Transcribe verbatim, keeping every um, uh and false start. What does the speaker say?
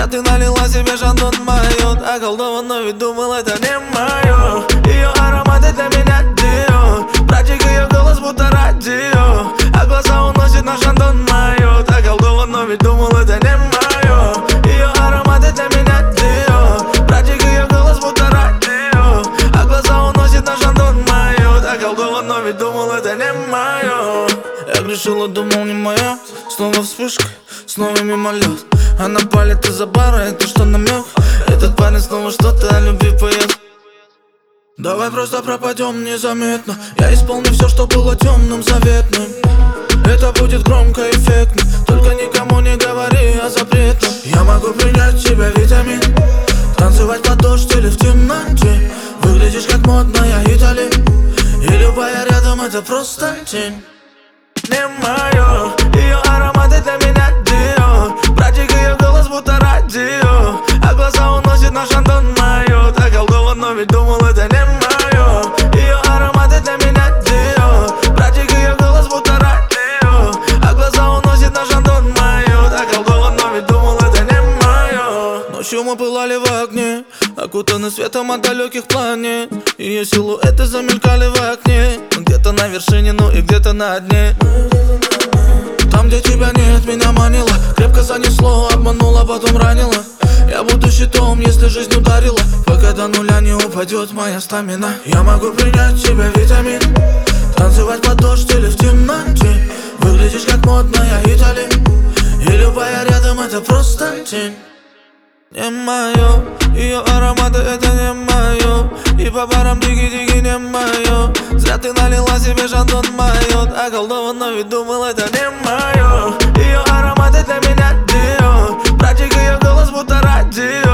Зря ты налила себе шандон майот. Околдован, но ведь думал, это не мое. Ее аромат — это меня Дио. Братик, ее голос будто радио, а глаза уносит на шандон майот. Околдован, но ведь думал, это не мое. Ее аромат — это меня Дио. Братик, ее голос будто радио, а глаза уносит на шандон майот. Околдован, но ведь думал, это не мое. Я грешила, думал, не моя. Снова вспышка, снова мимолет. Она палит из-за бара, это что, намек? Этот парень снова что-то о любви поет. Давай просто пропадем незаметно. Я исполню все, что было темным, заветным. Это будет громко, эффектно. Только никому не говори о запретном. Я могу принять в тебя витамин, танцевать под дождь или в темноте. Выглядишь как модная Итали, и любая рядом — это просто тень. Не мое, ее аромат — это меня Дио. Братик, ее голос будто радио, а глаза уносит на шандон майот. Околдован, но ведь думал, это не мое. Ее аромат — это меня Дио. Братик, ее голос будто радио, а глаза уносит на шандон майот. Околдован, но ведь думал, это не мое. Ночью мы пылали в огне, окутаны светом от далеких планет. Ее силуэты замелькали в окне, где-то на вершине, ну и где-то на дне. Там, где тебя нет, меня манило, крепко занесло, обмануло, потом ранило. Я буду щитом, если жизнь ударила, пока до нуля не упадет моя стамина. Я могу принять в тебя витамин, танцевать под дождь или в темноте. Выглядишь как модная Итали, и любая рядом — это просто тень. Не мое, ее ароматы — это не мое. И по барам диги-диги не мое. Зря ты налила себе шандон майот. Околдован, но ведь думал, это не мое. Ее аромат — это меня Дио. Братик, ее голос будто радио,